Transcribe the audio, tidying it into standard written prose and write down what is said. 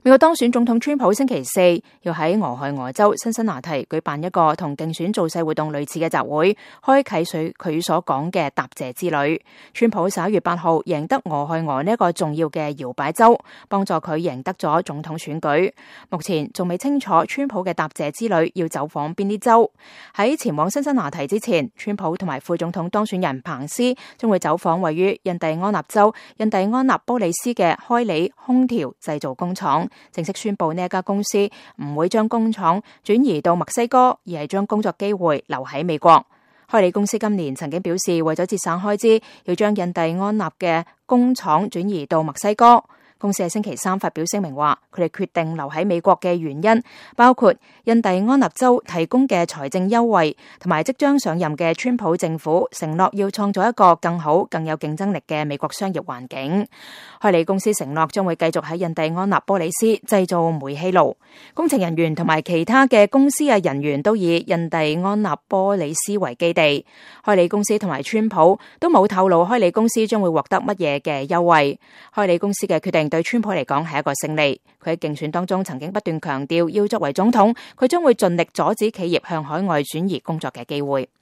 美國當選總統川普星期四要喺俄亥俄州辛辛那提舉辦一個同競選造勢活動類似嘅集會，開啟佢所講嘅答謝之旅。川普11月8號贏得俄亥俄呢一個重要嘅搖擺州，幫助佢贏得咗總統選舉。目前仲未清楚川普嘅答謝之旅要走訪邊啲州。喺前往辛辛那提之前，川普同埋副總統當選人彭斯將會走訪位於印第安納州印第安納波利斯嘅開里空調製造工廠，正式宣布呢一家公司唔會將工廠轉移到墨西哥，而係將工作機會留喺美國。開里公司今年曾經表示，為咗節省開支，要將印第安納嘅工廠轉移到墨西哥。公司喺星期三發表聲明話，佢哋決定留喺美國嘅原因包括印第安納州提供嘅財政優惠，同埋即將上任嘅川普政府承諾要創造一個更好、更有競爭力嘅美國商業環境。開里公司承諾將會繼續喺印第安納波利斯製造煤氣爐。工程人員同埋其他嘅公司嘅人員都以印第安納波利斯為基地。開里公司同埋川普都冇透露開里公司將會獲得乜嘢嘅優惠。開里公司嘅決定對川普嚟講係一個勝利。佢喺競選當中曾經不斷強調，要作為總統，佢將會盡力阻止企業向海外轉移工作嘅機會。